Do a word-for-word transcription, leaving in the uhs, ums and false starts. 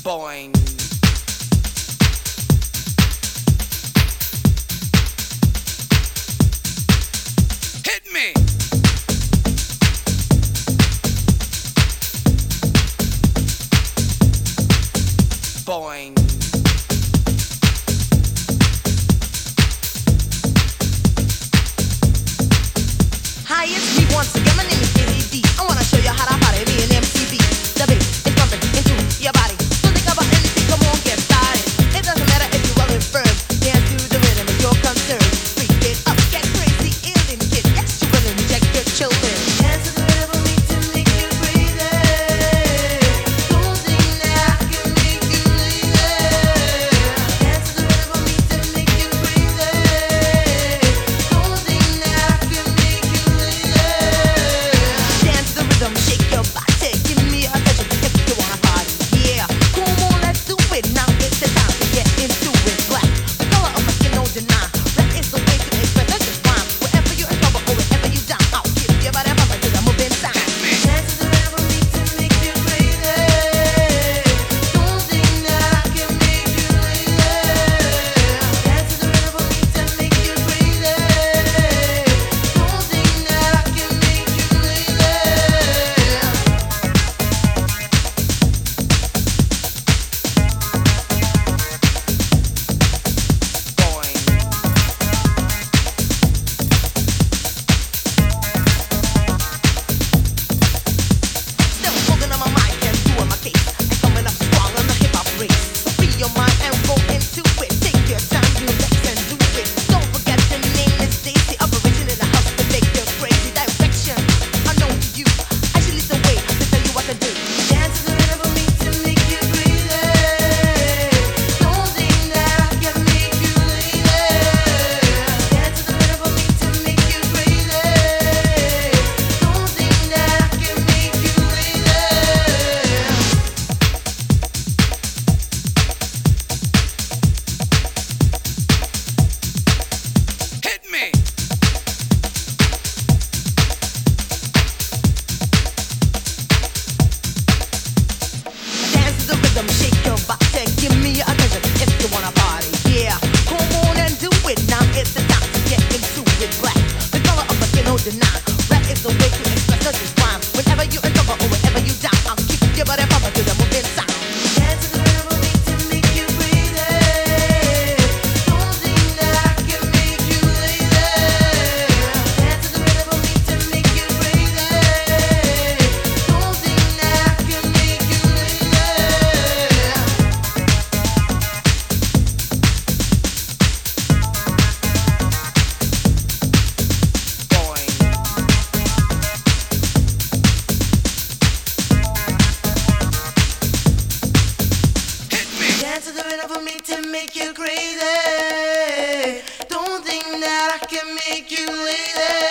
Boing. Hit me. Boing. Hi, it's me once again. My name is Billy D. I wanna show you how to party me an M C B. The bass is pumping into your body. Don't think about anything, come on, get started. It doesn't matter if you're well infirm. Dance to the rhythm of your concern. Freak it up, get crazy, alien kid. Yes, you will inject your children. Dance to the rhythm of me to make you crazy. Don't think that I can make you lazy. Dance to the rhythm of me to make you crazy. Don't think that I can make you lazy. Dance to the rhythm, shake your body. Give me attention if you wanna party. Yeah, come on, let's do it. Now it's the time to get into it. Black, the color of my skin, no deny. That is the way to express not just rhyme. Wherever you're in trouble or wherever you down, I'll keep your body bumping to the moving sound. Dance to the rhythm of me to make you crazy. Don't think that I can make you lazy. Dance to the rhythm of me to make you crazy. Don't think that I can make you lazy. Boing. Still holding on my mic and doing my case. And coming up strong on the hip hop race. So free your mind and go into it. Take your time, relax and do it. Don't forget the name is Daisy. Operation in the house to make you crazy. Direction unknown to you. I should lead the way to tell you what to do. Dance to the rhythm of me to make you crazy. Don't think that I can make you lazy. Dance to the rhythm of me to make you crazy. Don't think that I can make you lazy. Hit me. Dance to the rhythm, shake your body. Give me your attention if you wanna party. Yeah, come on and do it. Now it's the time to get into it. Black, the color of my skin, no deny. Rap is the way to express not just rhyme. Whenever you're in trouble or wherever you down, I'll keep your body bumping to the moving sound. Dance to the rhythm of me to make you crazy. Don't think that I can make you lazy. Dance to the rhythm of me to make you crazy. Don't think that I can make you lazy. Boing. Hit me. Dance to the rhythm of me to make you crazy. Don't think that I can make you lazy.